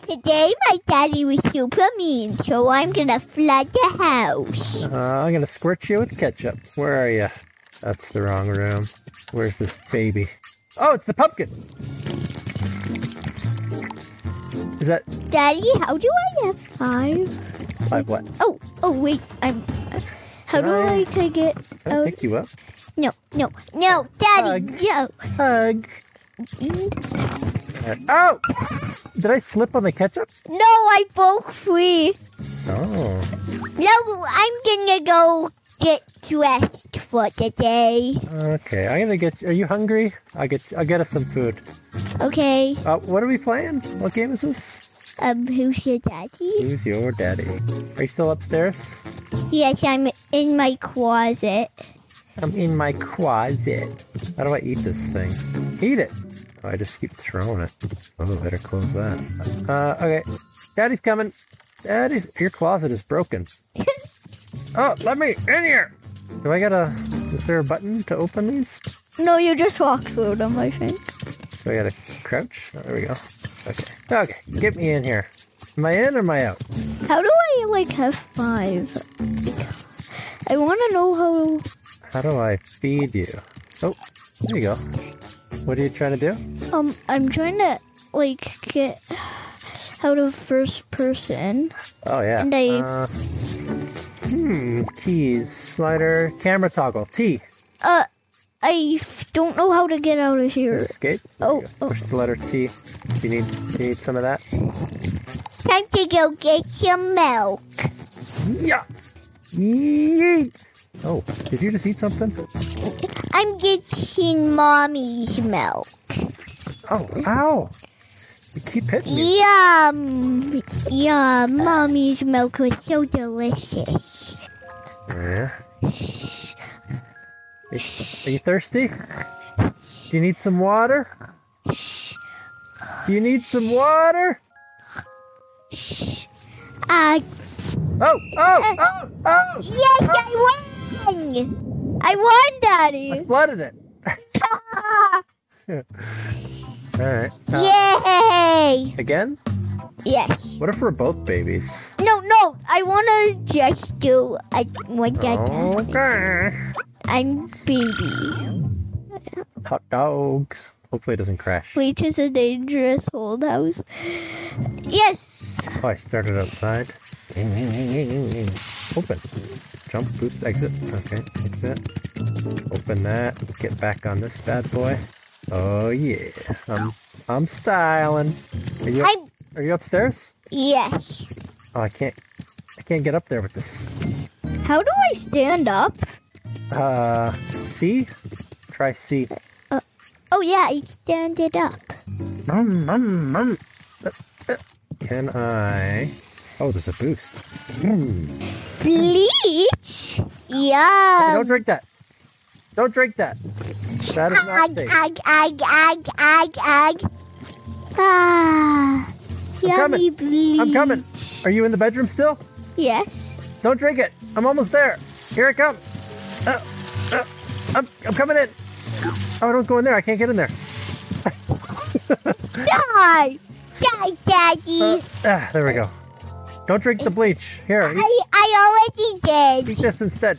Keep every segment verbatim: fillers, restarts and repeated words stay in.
Today my daddy was super mean, so I'm gonna flood the house. Uh, I'm gonna squirt you with ketchup. Where are you? That's the wrong room. Where's this baby? Oh, it's the pumpkin! Is that... Daddy, how do I have five? Five what? Oh, oh wait, I'm... How Can do I- I take it Can I out? pick you up? No, no, no, Daddy, Hug. no. Hug. Alright. Oh! Did I slip on the ketchup? No, I broke free. Oh. No, I'm gonna go get dressed for today. Okay, I'm gonna get... Are you hungry? I'll get, I'll get us some food. Okay, Uh, what are we playing? What game is this? um, who's your daddy? Who's your daddy? Are you still upstairs? Yes, I'm in my closet. I'm in my closet. How do I eat this thing? Eat it! Oh, I just keep throwing it. Oh, better close that. Uh, okay. Daddy's coming. Daddy's... Your closet is broken. Oh, let me in here! Do I gotta... Is there a button to open these? No, you just walk through them, I think. So I gotta crouch? Oh, there we go. Okay. Okay, get me in here. Am I in or am I out? How do I, like, have five? I want to know how... How do I feed you? Oh, there you go. What are you trying to do? Um, I'm trying to, like, get out of first person. Oh, yeah. And I- Uh, hmm, keys, slider, camera toggle, T. Uh, I f- don't know how to get out of here. Escape. There Oh, you go. oh. Push the letter T. Do you need, do you need some of that? Time to go get some milk. Yeah. Yeet. Oh, did you just eat something? I'm getting mommy's milk. Oh, ow. You keep hitting me. Yum! Yum, mommy's milk was so delicious. Yeah. Are you thirsty? Do you need some water? Do you need some water? Uh, Oh, oh, oh, oh! yes, I won! I won, Daddy! I flooded it. All right. Uh, Yay! Again? Yes. What if we're both babies? No, no, I want to just do a, what that Okay. I'm baby. Hot dogs. Hopefully it doesn't crash. Which is a dangerous old house. Yes! Oh, I started outside. Open. Jump, boost, exit. Okay, exit. Open that. Get back on this bad boy. Oh yeah. I'm I'm styling. Are you I'm, are you upstairs? yes. Oh, I can't I can't get up there with this. How do I stand up? Uh, C. Try C. Oh yeah, I stand it up. Mum, mum, mum. Uh, uh, Can I? Oh, there's a boost. Mm. Bleach? Hey, Yum. don't drink that. Don't drink that. That is not Ag, safe. ag, ag, ag, ag, ag. Ah, I'm yummy coming. bleach. I'm coming. Are you in the bedroom still? Yes. Don't drink it. I'm almost there. Here I come. Uh, uh, I'm, I'm coming in. Oh, don't go in there. I can't get in there. Die! Die, Daddy! Uh, ah, there we go. Don't drink the bleach. Here, eat, I, I already eat did. this instead.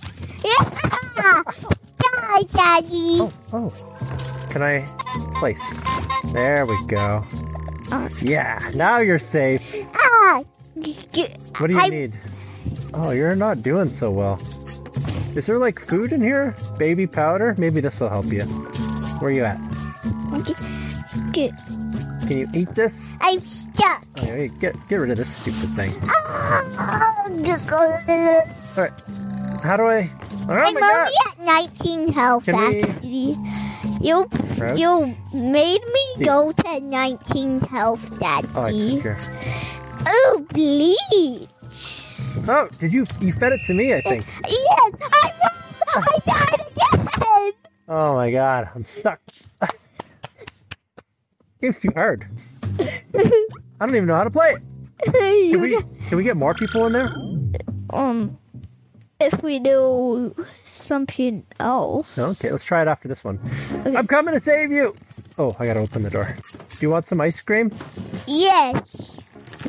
Die, Daddy! Oh, oh. Can I place? There we go. Yeah, now you're safe. Ah! What do you I- need? Oh, you're not doing so well. Is there like food in here? Baby powder? Maybe this will help you. Where you at? Good. Can you eat this? I'm stuck. Oh, yeah, get get rid of this stupid thing. I'm All right. How do I? Oh my only God! at nineteen health, Can we- actually. You, Right. you made me Yeah. go to nineteen health, Daddy. Oh, I took care. Oh, bleach. Oh, did you you fed it to me? I think. Yes, I won! I died again! Oh my God, I'm stuck. This game's too hard. I don't even know how to play it. Can we can we get more people in there? Um, if we do something else. Okay, let's try it after this one. Okay. I'm coming to save you. Oh, I gotta open the door. Do you want some ice cream? Yes.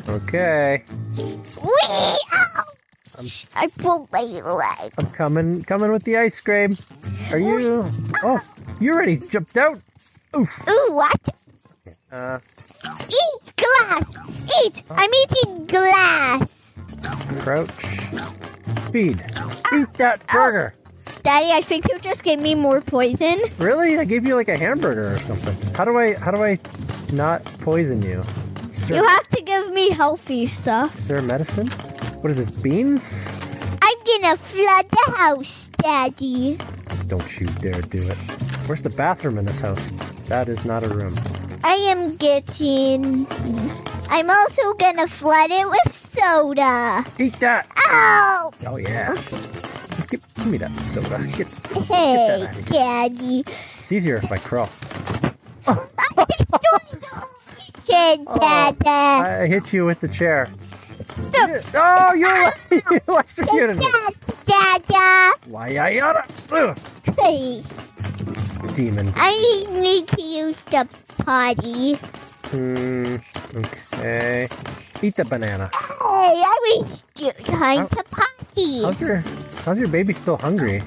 Okay. Wee! Ow! I broke my leg. I'm coming, coming with the ice cream. Are you? Oh, you already jumped out. Oof. Ooh, what? Uh, Eat glass! Eat! I'm eating glass! crouch. Speed. Eat that burger. Daddy, I think you just gave me more poison. Really? I gave you like a hamburger or something. How do I, how do I not poison you? Is there, You have to give me healthy stuff. is there medicine? What is this, beans? I'm gonna flood the house, Daddy. Don't you dare do it. Where's the bathroom in this house? That is not a room. I am getting... I'm also gonna flood it with soda. Eat that. Ow! Oh, yeah. Give, give me that soda. Get, Hey, out of Daddy. it's easier if I crawl. I destroyed the kitchen, Dada. I hit you with the chair. Oh, you you electrocuted me. That's Dada. Why I oughta. Ugh. Hey, Demon. I need to use the potty. Hmm. Okay. Eat the banana. Hey, I was just trying to potty. How's your How's your baby still hungry?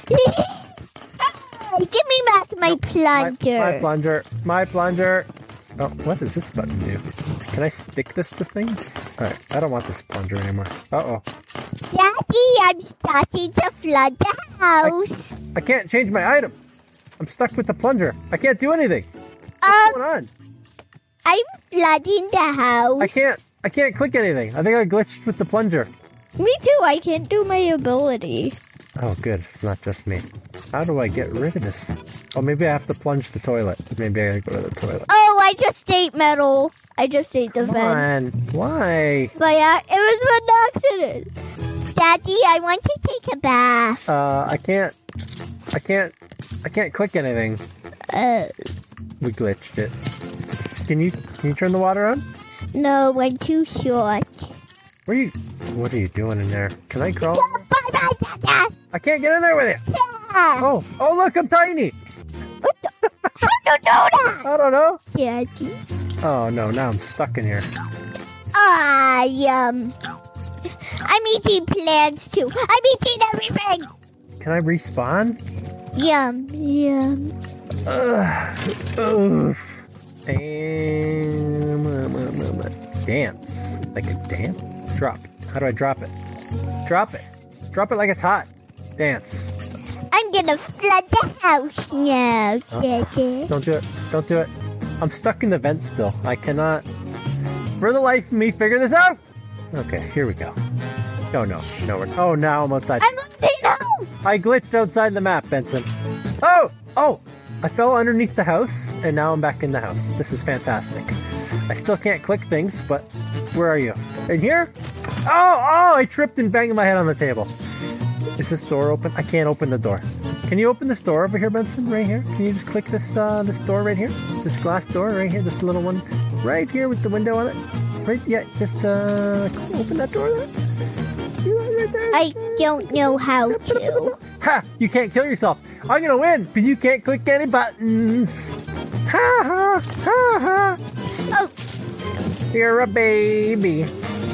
Hey, give me back my My, plunger. my plunger. My plunger. Oh, what does this button do? Can I stick this to things? Alright, I don't want this plunger anymore. Uh-oh. Daddy, I'm starting to flood the house. I can't change my item. I'm stuck with the plunger. I can't do anything. What's Um, going on? I'm flooding the house. I can't. I can't click anything. I think I glitched with the plunger. Me too. I can't do my ability. Oh, good. It's not just me. How do I get rid of this? Oh, maybe I have to plunge the toilet. Maybe I gotta go to the toilet. Oh, I just ate metal. I just ate the Come vent. on. Why? But yeah, it was an accident. Daddy, I want to take a bath. Uh, I can't. I can't. I can't click anything. Uh, We glitched it. Can you? Can you turn the water on? no, I'm too short. Where are you? What are you doing in there? Can I crawl? Bye-bye, Dada. I can't get in there with you. Yeah. Oh. Oh, look! I'm tiny. What the? How do you do that? I don't know. Daddy. Oh no! Now I'm stuck in here. I, um... I'm eating plants too. I'm eating everything. Can I respawn? Yum, yum. Ugh. Oof. And dance. Like a dance? Drop. How do I drop it? Drop it. Drop it like it's hot. Dance. I'm gonna flood the house now, Daddy. Don't do it. Don't do it. I'm stuck in the vent still. I cannot, for the life of me, figure this out. Okay, here we go. Oh, no. No, we're, oh, now I'm outside. I'm losing out. I glitched outside the map, Benson. Oh! Oh! I fell underneath the house, and now I'm back in the house. This is fantastic. I still can't click things, but where are you? In here? Oh! Oh! I tripped and banged my head on the table. Is this door open? I can't open the door. Can you open this door over here, Benson? Right here? Can you just click this uh, this door right here? This glass door right here? This little one right here with the window on it? Right? Yeah, just uh, open that door there. Right there. I don't know how to. Ha! You can't kill yourself. I'm gonna win because you can't click any buttons. Ha ha ha ha. Oh, You're a baby.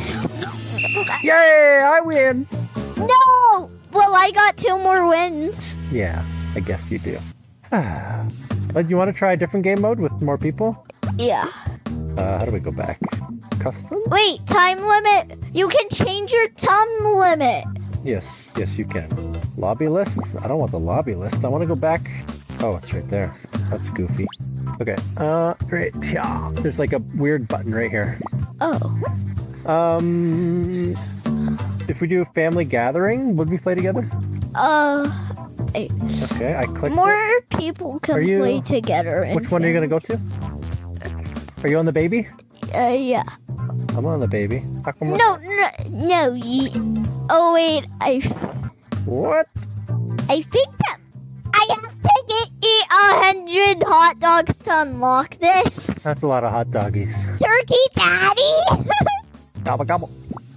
Yay! I win. no! Well, I got two more wins. Yeah, I guess you do. Uh, do you want to try a different game mode with more people? Yeah. Uh, how do we go back? Custom? Wait, time limit? You can change your time limit. Yes, yes, you can. Lobby list? I don't want the lobby list. I want to go back. Oh, it's right there. That's goofy. Okay. Uh, right. Yeah. There's like a weird button right here. Oh. Um, if we do a family gathering, would we play together? Uh, I- Okay, I clicked more it. people can Are you- play together. in Which one are you gonna go to? Are you on the baby? Uh, yeah. I'm on the baby. How come we're- No, no, no. Ye- oh wait, I, What? I think that I have to get eat a hundred hot dogs to unlock this. That's a lot of hot doggies. Turkey Daddy. Gobble gobble.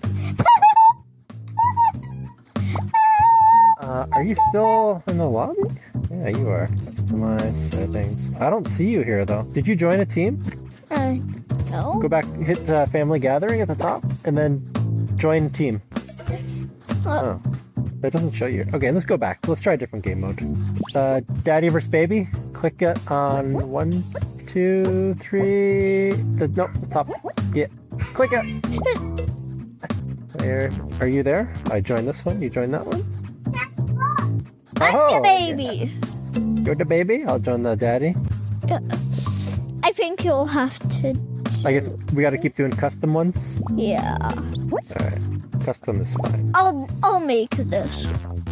Uh, are you still in the lobby? Yeah, you are. Customize settings. I don't see you here though. Did you join a team? uh, No. Go back, hit uh, family gathering at the top, and then join team. Uh, Oh, that doesn't show you. Okay, let's go back. Let's try a different game mode. Uh, Daddy versus Baby. Click it on one, two, three. The, no, the top. Yeah. Click it. Where are you there? I joined this one. You joined that one. I'm Oh, the baby. You're the baby. I'll join the daddy. I think you'll have to. I guess we got to keep doing custom ones. Yeah. All right. Custom is fine. I'll I'll make this.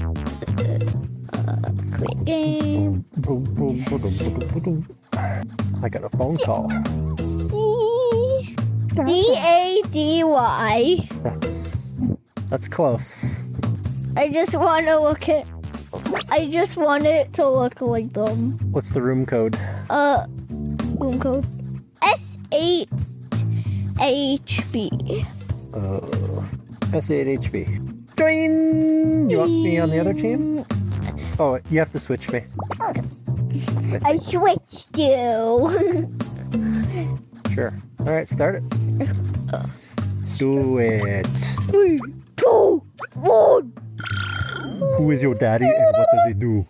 Uh, quick game. I got a phone call. D A D Y. That's that's close. I just want to look at. I just want it to look like them. What's the room code? Uh, room code S eight H B. Uh, S eight H B. Join! You want me on the other team? Oh, you have to switch me. I switched you. Sure. Alright, start it. Do it. Three, two, one. Who is your daddy and what does he do?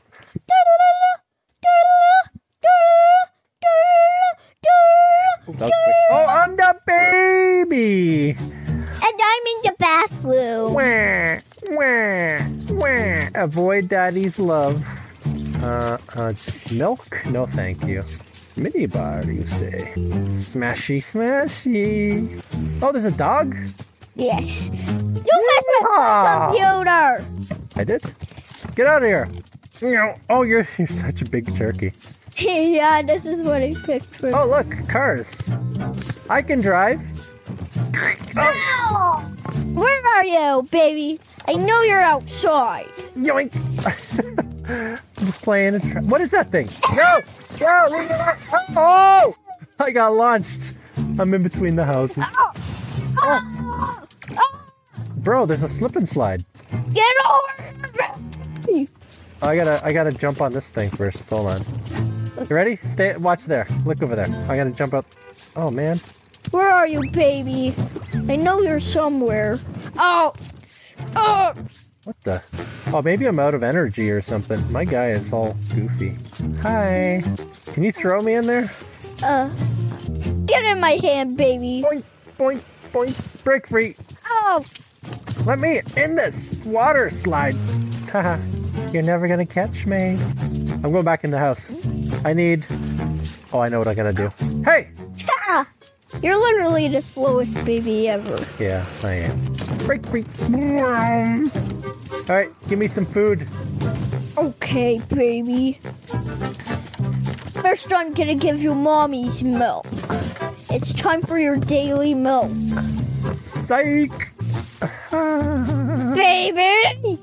That was quick. Oh, I'm the baby! And I'm in the bathroom. Wah, wah, wah. Avoid daddy's love. Uh, uh, milk? No, thank you. Mini bar, you say? Smashy, smashy. Oh, there's a dog? Yes. You messed with my Ah. computer. I did. Get out of here. Oh, you're you're such a big turkey. Yeah, this is what I picked for. Oh, look, cars. I can drive. Oh. Where are you, baby? I know you're outside. Yoink. I'm just playing a tra- What is that thing? No! No! Leave me alone. Oh! I got launched. I'm in between the houses. Oh. Oh. Oh. Bro, there's a slip and slide. Get over here. I gotta I gotta jump on this thing first. Hold on. You ready? Stay watch there. Look over there. I gotta jump up. Oh man. Where are you, baby? I know you're somewhere. Oh. Oh. What the? Oh, maybe I'm out of energy or something. My guy is all goofy. Hi. Can you throw me in there? Uh. Get in my hand, baby. Boink, boink, boink. Break free. Oh. Let me in this water slide. Haha. You're never gonna catch me. I'm going back in the house. I need... Oh, I know what I'm gonna do. Hey! Ha! You're literally the slowest baby ever. Yeah, I am. Break free. Alright, give me some food. Okay, baby. First, I'm gonna give you mommy's milk. It's time for your daily milk. Psych! Baby!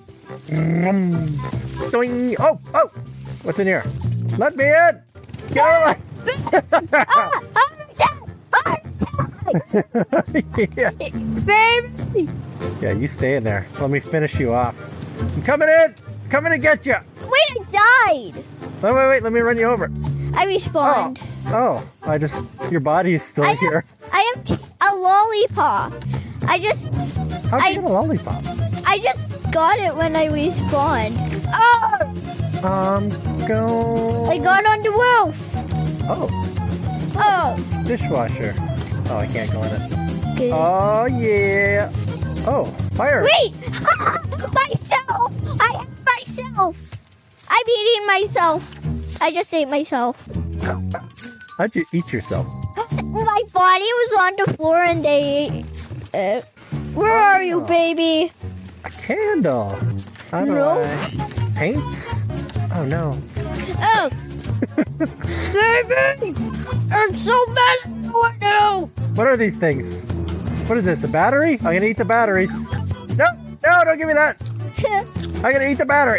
Doing. Oh, oh! What's in here? Let me in! Get out of Ah, I'm dead! I'm dead! Yes. Baby! Yeah, you stay in there. Let me finish you off. I'm coming in! Coming to get you! Wait, I died! Wait, wait, wait. Let me run you over. I respawned. Oh, I just. Your body is still I here. have, I have a lollipop. I just, How'd you I- get a lollipop? I just got it when I respawned. Oh! Um, go. I got on the roof. Oh, Oh. dishwasher. Oh, I can't go in it. Good. Oh, yeah. Oh, fire. Wait! Myself! I have myself! I'm eating myself. I just ate myself. How'd you eat yourself? My body was on the floor and they ate it. Where are you, baby? A candle. How do No. I paint? Oh no. Oh! Baby! I'm so mad at you right now! What are these things? What is this? A battery? I'm gonna eat the batteries. No, no, don't give me that. I'm gonna eat the battery.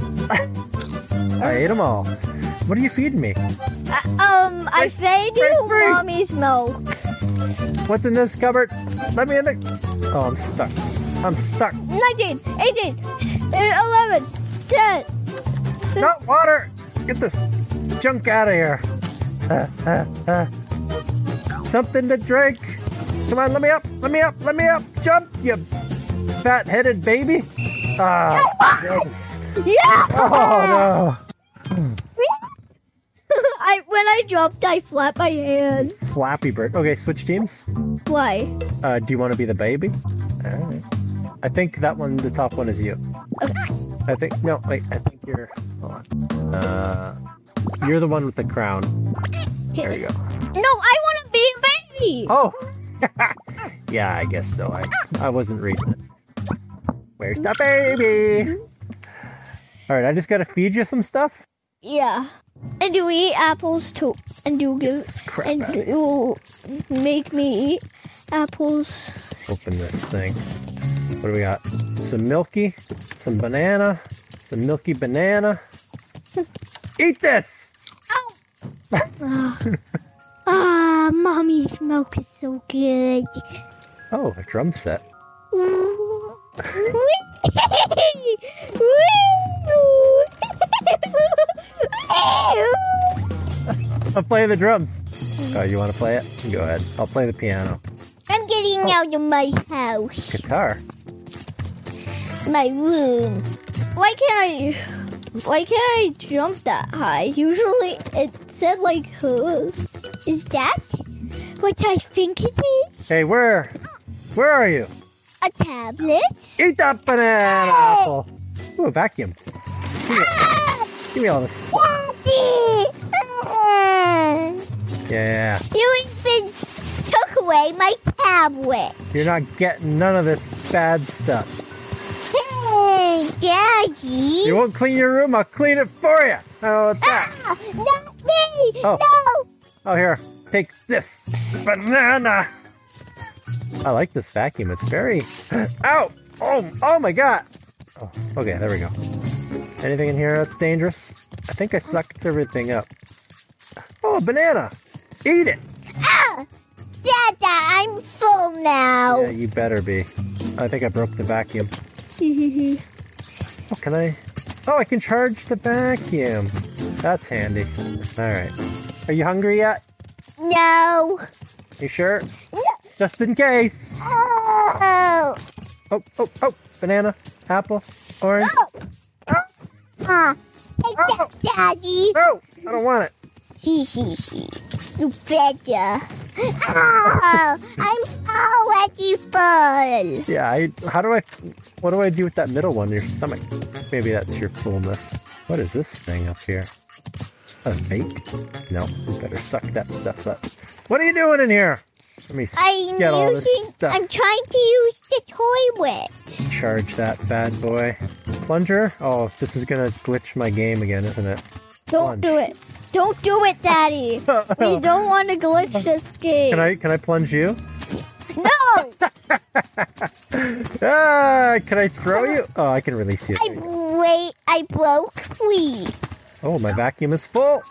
I ate them all. What are you feeding me? Uh, um, I Break- fed break you free. mommy's milk. What's in this cupboard? Let me in the. Oh, I'm stuck. I'm stuck. nineteen, eighteen, eleven, ten. No, water! Get this junk out of here. Uh, uh, uh. something to drink. Come on, let me up, let me up, let me up. Jump, you fat-headed baby. Ah, yes. Yeah! Oh, no. I when I jumped, I flapped my hands. Flappy Bird. Okay, switch teams. Why? Uh, do you want to be the baby? All right. I think that one, the top one is you. Okay. I think, no, wait, I think you're, hold on. Uh, you're the one with the crown. There you go. No, I want to be a baby. Oh! Yeah, I guess so. I, I wasn't reading it. Where's the baby? All right, I just gotta feed you some stuff. Yeah. And do we eat apples too? And do you crap and out of you make me eat apples? Open this thing. What do we got? Some milky, some banana, some milky banana. Eat this! Ah, mommy's milk is so good. Oh, a drum set. I'll play the drums. Oh, you want to play it? Go ahead. I'll play the piano. I'm getting Oh. out of my house. Guitar. My room. Why can't I... Why can't I jump that high? Usually it said like hers. Is that what I think it is? Hey, where? Where are you? A tablet? Eat that banana apple. Ooh, a vacuum. Give me, give me all this stuff. Daddy! Yeah. You even took away my tablet. You're not getting none of this bad stuff. Hey, Daddy! You won't clean your room, I'll clean it for you. How about that? Ah, not me! Oh. No! Oh, here. Take this banana. I like this vacuum. It's very... Ow! Oh, oh my god! Oh, okay, there we go. Anything in here that's dangerous? I think I sucked everything up. Oh, a banana! Eat it! Ah! Dada, I'm full now. Yeah, you better be. I think I broke the vacuum. Oh, can I... Oh, I can charge the vacuum. That's handy. Alright. Are you hungry yet? No. You sure? No. Just in case. Oh. Oh, oh, oh. Banana, apple, orange. Oh. Ah. Take that, Daddy. No, I don't want it. She, she, she. You betcha. Oh, I'm already full. Yeah, I, how do I... What do I do with that middle one in your stomach? Maybe that's your fullness. What is this thing up here? A vape? No, you better suck that stuff up. What are you doing in here? Let me I'm get all this using. stuff. I'm trying to use the toilet. Charge that bad boy. Plunger? Oh, this is gonna glitch my game again, isn't it? Don't Plunge. do it. Don't do it, Daddy. We don't want to glitch this game. Can I can I plunge you? No! Ah, can I throw you? Oh, I can release you. I wait. I broke free. Oh, my vacuum is full.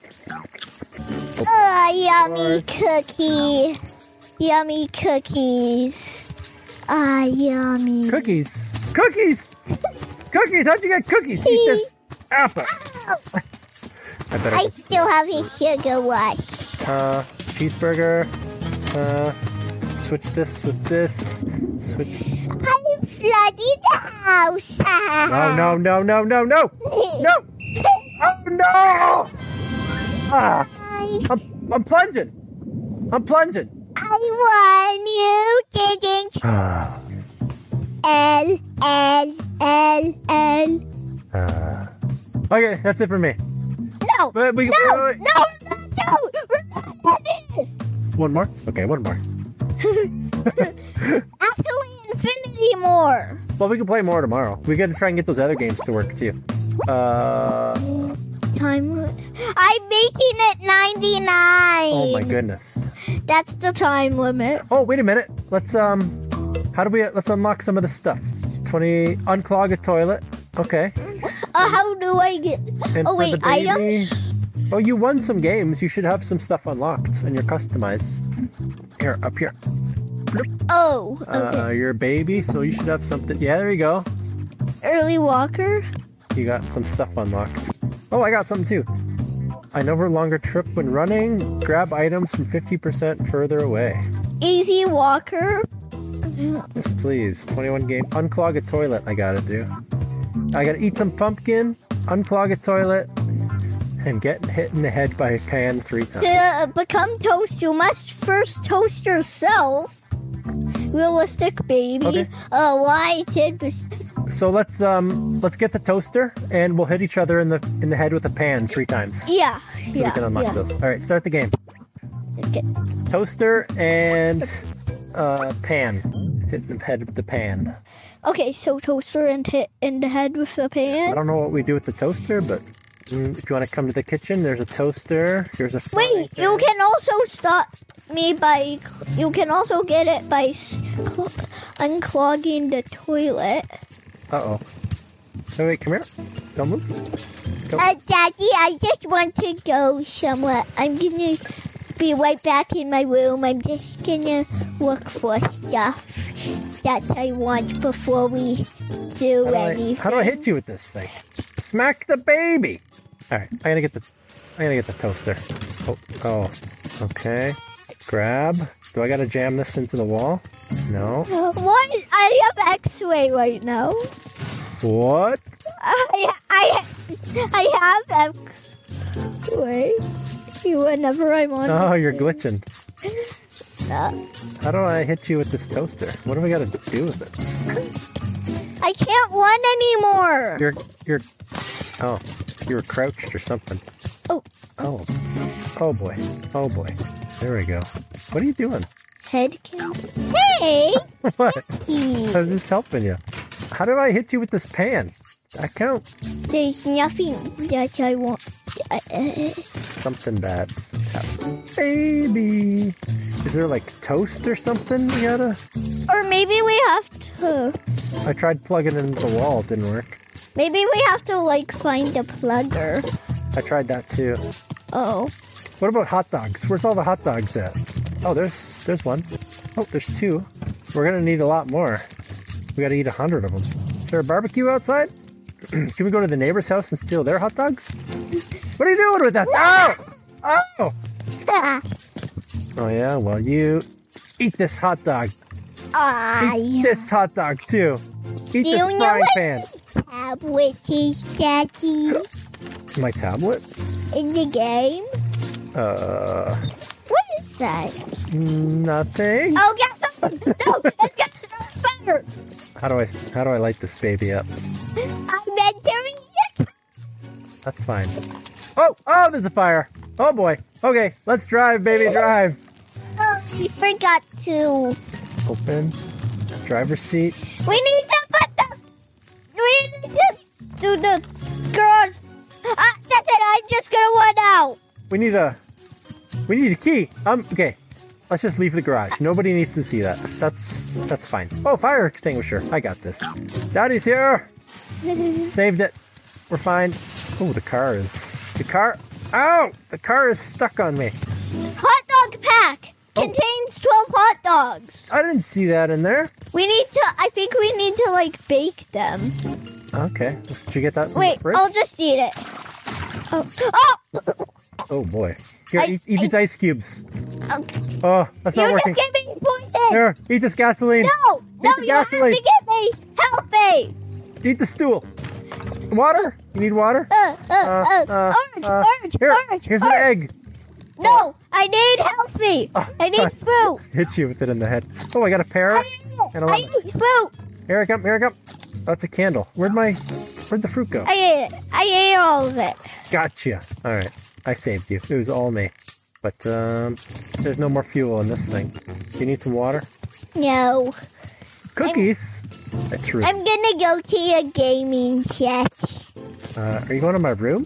Oh, yummy Yours. cookie. Yummy cookies. Ah, yummy. Cookies. Cookies. Cookies. How'd you get cookies? Eat this apple. I better. I still have a sugar rush. Uh, cheeseburger. Uh, switch this with this. Switch. I'm flooding the house. No, no, no, no, no, no, no. Oh no! Ah, I'm, I'm plunging. I'm plunging. I won. You didn't. Ah. L, L, L, L. Uh, okay, that's it for me. No, But we, no, wait, wait, wait. no, no, no. We're not at this. One more? Okay, one more. Actually, infinity more. Well, we can play more tomorrow. We gotta try and get those other games to work too. Uh, Time limit. I'm making it ninety-nine. oh my goodness. That's the time limit. Oh, wait a minute. Let's, um, how do we, let's unlock some of this stuff. twenty, unclog a toilet. Okay. Uh, how do I get? And Oh for wait, the baby- items. Oh, you won some games. You should have some stuff unlocked and you're customized. Here, up here. Oh, okay. Uh, you're a baby, so you should have something. Yeah, there you go. Early walker. You got some stuff unlocked. Oh, I got something too. I no longer trip when running. Grab items from fifty percent further away. Easy walker. Yes, please. twenty-one game. Unclog a toilet. I gotta do. I gotta eat some pumpkin. Unclog a toilet. And get hit in the head by a pan three times. To become toast, you must first toast yourself. Realistic baby. Okay. Uh, why did So let's um let's get the toaster and we'll hit each other in the in the head with a pan three times. Yeah. So yeah, we can unlock yeah. those. All right, start the game. Okay. Toaster and uh pan. Hit the head with the pan. Okay, so toaster and hit in the head with a I pan. don't know what we do with the toaster, but mm, if you want to come to the kitchen, there's a toaster. Here's a frying Wait, pan. you can also stop me by. You can also get it by s- cl- unclogging the toilet. Uh oh. Oh wait, come here. Don't move. Go. Uh, Daddy, I just want to go somewhere. I'm gonna be right back in my room. I'm just gonna look for stuff that I want before we do How do, I, anything. how do I hit you with this thing? Smack the baby. All right, I gotta get the. I gotta get the toaster. Oh, oh. Okay. Grab. Do I gotta jam this into the wall? No. What? I have X-ray right now. What? I I I have X-ray. Whenever I'm on. Oh, you're glitching. Uh, How do I hit you with this toaster? What do we gotta do with it? I can't run anymore. You're you're. Oh, you were crouched or something. Oh. Oh. Oh boy. Oh boy. There we go. What are you doing? Head count. Hey. What? There's I was just helping you. How do I hit you with this pan? That count. nothing that I want. Uh, Something bad. just happened. Baby. Is there like toast or something we gotta? or maybe we have to. I tried plugging it into the wall. It didn't work. Maybe we have to like find a plugger. I tried that too. Oh. What about hot dogs? Where's all the hot dogs at? Oh, there's there's one. Oh, there's two. We're gonna need a lot more. We gotta eat a hundred of them. Is there a barbecue outside? Can we go to the neighbor's house and steal their hot dogs? What are you doing with that? Oh! Oh! Oh yeah, well you eat this hot dog. I Eat this hot dog too. Eat You this know frying what? pan. have witches, Daddy, My tablet? in the game. Uh, What is that? nothing. Oh, get some. No, let's get some fire. How do I how do I light this baby up? I'm entering it. That's fine. Oh, oh, there's a fire. Oh boy. Okay, let's drive, baby, drive. Oh, we forgot to. Open. Driver's seat. We need to put the. We need to do the garage. Ah, that's it. I'm just gonna run out. We need a. We need a key. Um. Okay. Let's just leave the garage. Nobody needs to see that. That's that's fine. Oh, fire extinguisher. I got this. Daddy's here. Saved it. We're fine. Oh, the car is. The car. Ow! The car is stuck on me. Hot dog pack Oh. contains twelve hot dogs. I didn't see that in there. We need to. I think we need to like bake them. Okay. Did you get that from Wait, the fridge? I'll just eat it. Oh, oh! Oh boy. Here, I- eat, eat I- these ice cubes. Um, Oh, that's not you working. just gave me poison. Here, eat this gasoline. No, no, the you have gasoline. to give me healthy. Eat the stool. Water? You need water? Uh, uh, uh, uh, orange, uh, orange, Here, orange. here's an orange. egg. No, I need healthy. I need fruit. Hit you with it in the head. Oh, I got a pear. I need, And a I lemon. need fruit. Here I come, here I come. That's a candle. Where'd my, where'd the fruit go? I ate it. I ate all of it. Gotcha. All right. I saved you. It was all me. But um, there's no more fuel in this thing. Do you need some water? No, Cookies? I threw. I'm gonna go to a gaming set. Uh, are you going to my room?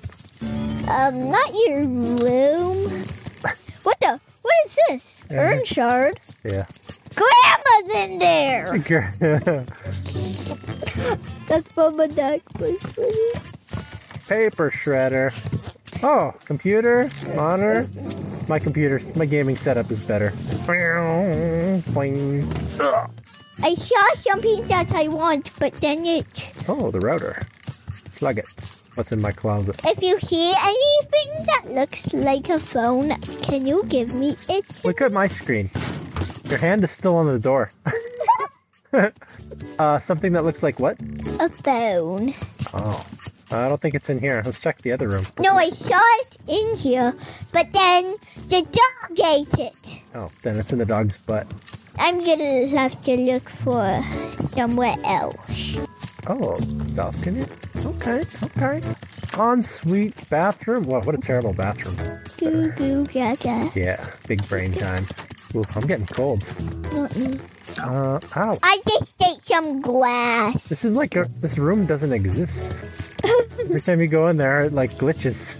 Um, not your room. What the? What is this? Uh, Urn shard. Yeah. Grandma's in there. That's Mama Duck. Paper shredder. Oh, computer, monitor. My computer, my gaming setup is better. Boing. Ugh. I saw something that I want, but then it. Oh, the router. Plug it. What's in my closet? If you see anything that looks like a phone, can you give me it? Look at my screen. Your hand is still on the door. uh, something that looks like what? A phone. Oh. I don't think it's in here. Let's check the other room. No, I saw it in here, but then the dog ate it. Oh, then it's in the dog's butt. I'm gonna have to look for somewhere else. Oh, balcony. Okay, okay. Ensuite bathroom. Whoa, what a terrible bathroom. Goo goo gaga. Yeah, big brain time. Ooh, I'm getting cold. Uh, ow. I just ate some glass. This is like a, this room doesn't exist. Every time you go in there, it like glitches.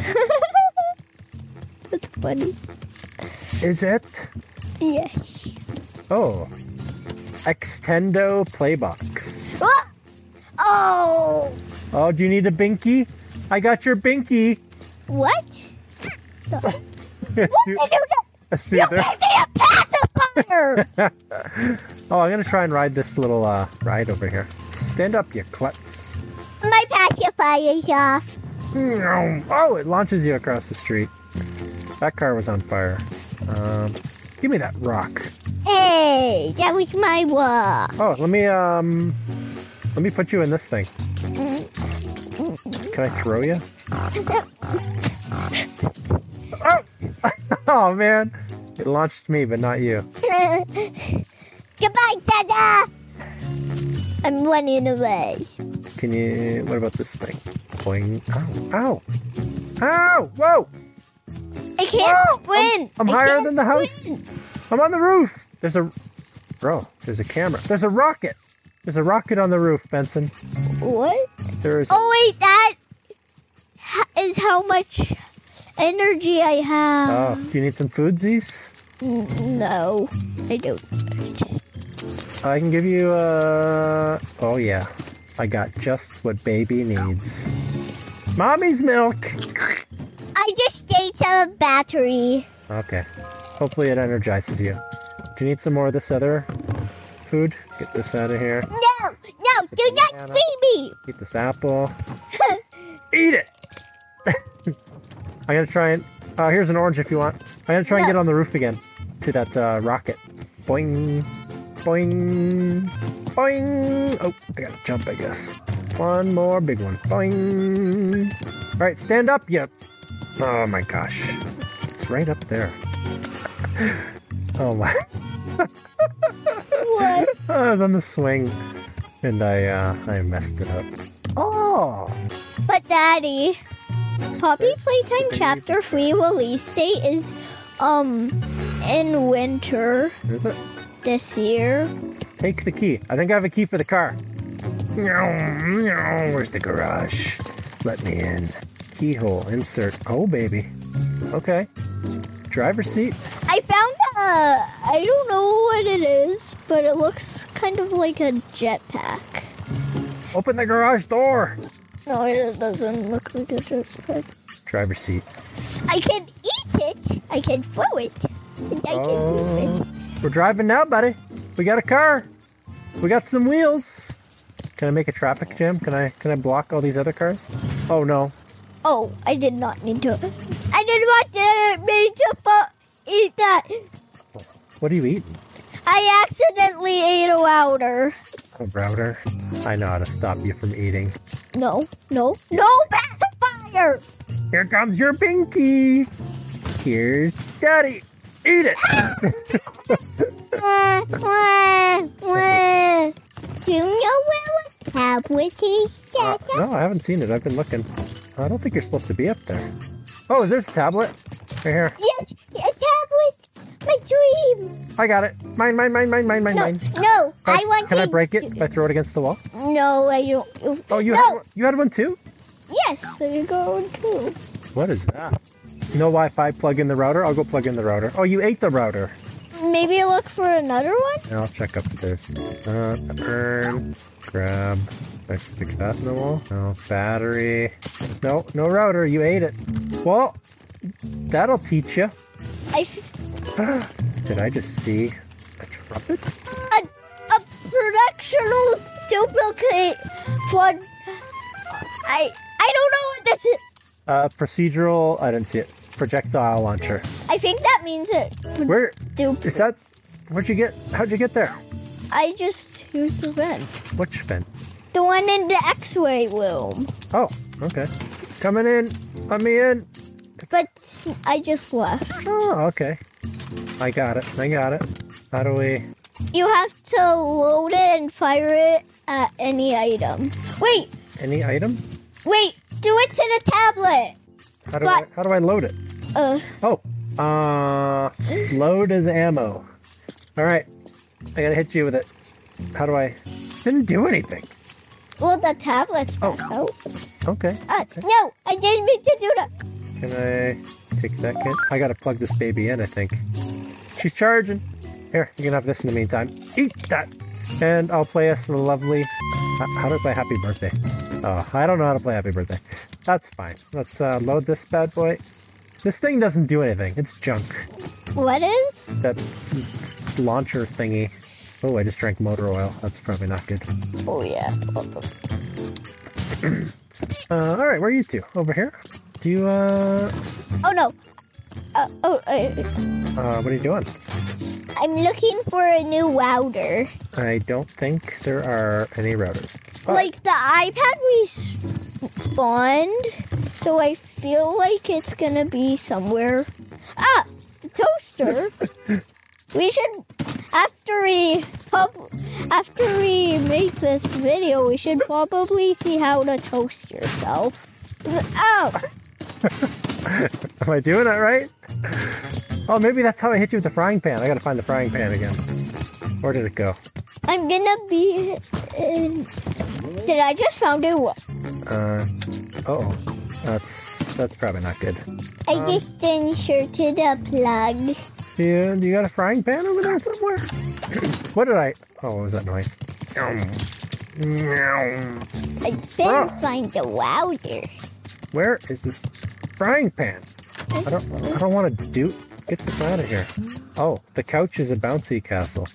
That's funny. Is it? Yes. Oh. Extendo Playbox. What? Oh. Oh, do you need a binky? I got your binky. What? a, What su- did you do? a You soother. gave me a pacifier. Oh, I'm gonna try and ride this little uh, ride over here. Stand up, you klutz. My pacifier's off. Oh, it launches you across the street. That car was on fire. Um, give me that rock. Hey, that was my walk. Oh, let me um, let me put you in this thing. Can I throw you? Oh, oh man, it launched me, but not you. Goodbye, Dada. I'm running away. Can you? What about this thing? Boing! Ow! Ow! Ow! Whoa! I can't Whoa! sprint. I'm, I'm I higher can't than the house. sprint. I'm on the roof. There's a, bro. There's a camera. There's a rocket. There's a rocket on the roof, Benson. What? There is. Oh wait, that ha- is how much energy I have. Oh, do you need some foodsies? N- no, I don't. I can give you. Uh. Oh yeah, I got just what baby needs. Mommy's milk. I just ate a battery. Okay. Hopefully it energizes you. Do you need some more of this other food? Get this out of here. No, no, do not banana. feed me. Eat this apple. Eat it! I'm gonna try and... Uh, here's an orange if you want. I'm gonna try and No. get on the roof again. To that uh, rocket. Boing. Boing. Boing. Oh, I gotta jump, I guess. One more big one. Boing. Alright, stand up, you... Oh my gosh. It's right up there. Oh my... What? I was on the swing, and I uh, I messed it up. Oh, But Daddy, Poppy Playtime Chapter three release date is um in winter is it? this year. Take the key. I think I have a key for the car. Where's the garage? Let me in. Keyhole. Insert. Oh, baby. Okay. Driver's seat. I found a, I don't know what it is, but it looks kind of like a jetpack. Open the garage door. No, it doesn't look like a jetpack. Driver's seat. I can eat it. I can throw it. And I can move it. Oh, we're driving now, buddy. We got a car. We got some wheels. Can I make a traffic jam? Can I can I block all these other cars? Oh no. Oh, I did not need to. I didn't want to me to fu- eat that. What are you eating? I accidentally ate a router. A router. I know how to stop you from eating. No, no, no pacifier. Here comes your pinky. Here's Daddy. Eat it. Wah, wah, wah. Do you know where a tablet is, Uh, Dada? no, I haven't seen it. I've been looking. I don't think you're supposed to be up there. Oh, is there's a tablet? Right here. Yes, a tablet. My dream. I got it. Mine, mine, mine, mine, mine, mine, No, mine. no, Can I want Can to. I break it if I throw it against the wall? No, I don't. Oh, you no. had one, you had one too? Yes, there you go too. What is that? No Wi-Fi. Plug in the router. I'll go plug in the router. Oh, you ate the router. Maybe look for another one. Yeah, I'll check upstairs. Uh, turn. Grab. I stick that in the wall. No battery. No, no router. You ate it. Well, that'll teach you. I f- Did I just see a trumpet? a a productional duplicate for. I I I don't know what this is. Uh, procedural, I didn't see it. Projectile launcher. I think that means it. Where, Stupid. is that, where'd you get, how'd you get there? I just used the vent. Which vent? The one in the X-ray room. Oh, okay. Coming in, let me in. But I just left. Oh, okay. I got it, I got it. How do we, You have to load it and fire it at any item. Wait, any item? wait, do it to the tablet. How do But- I, how do I load it? Uh, Oh, uh, load as ammo. All right, I gotta hit you with it. How do I, didn't do anything. well, the tablet's back out. Okay, Uh, no, I didn't mean to do that. can I take a second? I gotta plug this baby in, I think. She's charging. Here, you can have this in the meantime. Eat that! And I'll play us a lovely... How, how do I play Happy Birthday? Oh, I don't know how to play Happy Birthday. That's fine. Let's uh, load this bad boy. This thing doesn't do anything. It's junk. What is? That launcher thingy. Oh, I just drank motor oil. That's probably not good. Oh, yeah. Uh, all right, where are you two? Over here? Do you, uh... Oh, no. Uh, oh, uh, Uh, what are you doing? I'm looking for a new router. I don't think there are any routers. Oh, Like the iPad we spawned, so I feel like it's gonna be somewhere. Ah, the toaster. We should, after we pub, after we make this video, we should probably see how to toast yourself. Ow! Am I doing it right? Oh, maybe that's how I hit you with the frying pan. I gotta find the frying pan again. Where did it go? I'm gonna be. In, did I just found it? Uh, oh, that's that's probably not good. I just inserted a plug. Do you, do you got a frying pan over there somewhere? What did I? Oh, what was that noise? I better Ah. find the router. Where is this frying pan? I don't. I don't want to do. Get this out of here. Oh, the couch is a bouncy castle.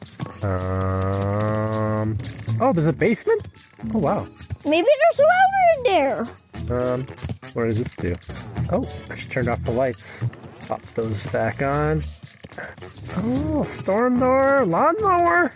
Um. Oh, there's a basement. Oh wow. Maybe there's a router in there. Um. What does this do? Oh, I just turned off the lights. Pop those back on. Oh, storm door, lawnmower.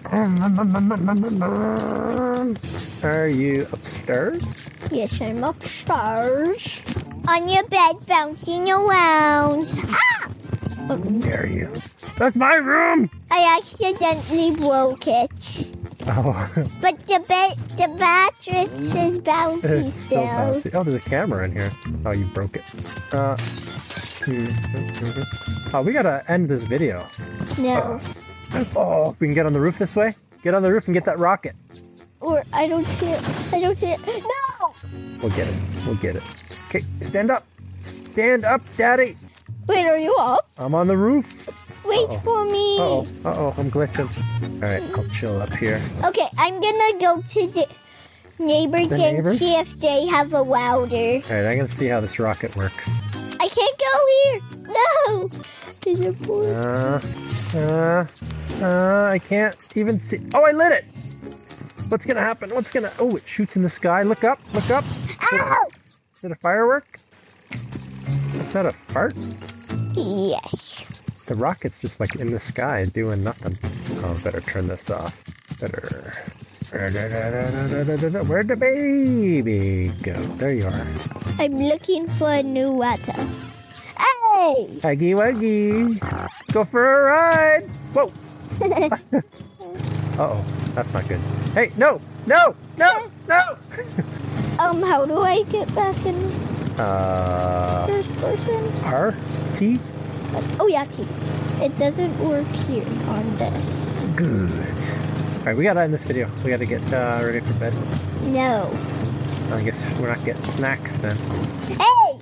Are you upstairs? Yes, I'm upstairs. On your bed, bouncing around. Ah! How dare you? That's my room. I accidentally broke it. Oh, But the bed, the mattress is bouncy it's still still. bouncy. Oh, there's a camera in here. Oh, you broke it. Uh. hmm, hmm. Oh, we gotta end this video. No. Oh, we can get on the roof this way. Get on the roof and get that rocket. Or I don't see it. I don't see it. No! We'll get it. We'll get it. Okay, stand up. Stand up, Daddy. Wait, are you up? I'm on the roof. Wait Uh-oh. for me. Uh-oh. Uh-oh, I'm glitching. All right, I'll chill up here. Okay, I'm gonna go to the neighbors The and neighbors? see if they have a router. All right, I'm gonna see how this rocket works. I can't go here. No. Is it boy? Uh, uh, uh, I can't even see. Oh, I lit it. What's gonna happen? What's gonna? Oh, it shoots in the sky. Look up. Look up. Ow! Is it a firework? Is that a fart? Yes. The rocket's just like in the sky doing nothing. Oh, better turn this off. Better. Where'd the baby go? There you are. I'm looking for a new router. Hey! Huggy wuggy. Go for a ride. Whoa. Uh-oh. That's not good. Hey, no. No. No. No. um, how do I get back in Uh, first person? R T. Oh yeah, T. It doesn't work here on this. Good. All right, we gotta end this video. We gotta get uh, ready for bed. No. I guess we're not getting snacks then. Hey!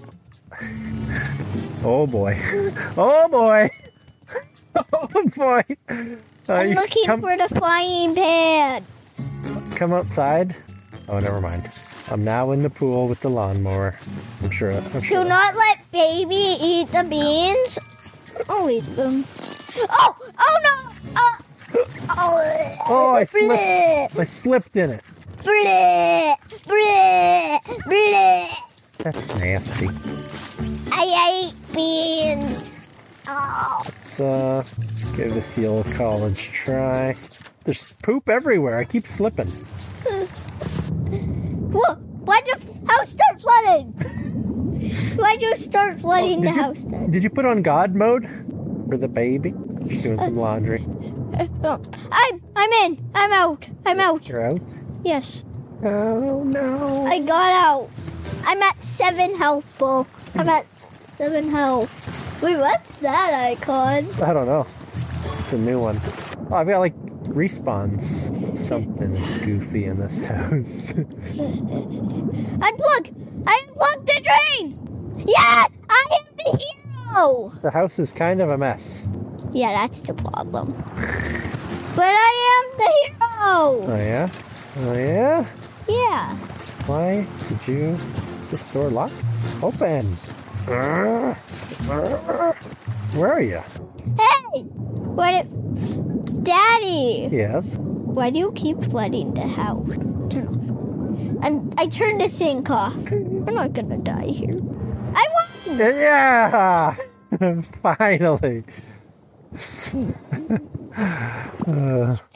Oh boy. Oh boy. Oh boy. Uh, I'm you looking come, for the frying pan. come outside. Oh, never mind. I'm now in the pool with the lawnmower. I'm sure. I'm sure. Do not let baby eat the beans. I'll eat them. Oh! Oh no! Oh! Oh, Oh, I bleh, slipped. I slipped in it. bleh, bleh, bleh. That's nasty. I ate beans. Oh. Let's uh, give this the old college try. There's poop everywhere. I keep slipping. Whoa! Why'd the house start flooding? Why'd you start flooding Oh, the did you- house then? Did you put on God mode for the baby? She's doing some laundry. Oh, I'm I'm in. I'm out. I'm out. You're out? Yes. Oh, no. I got out. I'm at seven health, Bo. I'm at seven health. Wait, what's that icon? I don't know. It's a new one. Oh, I've got like respawns. Something is goofy in this house. Unplug! I unplugged the drain! Yes! I am the hero! The house is kind of a mess. Yeah, that's the problem. But I am the hero! Oh, yeah? Oh, yeah? Yeah. Why did you... Is this door locked? Open! Where are you? Hey! What it... Daddy! Yes. Why do you keep flooding the house? I'm, I turned the sink off. I'm not gonna die here. I won! Yeah! Finally. uh,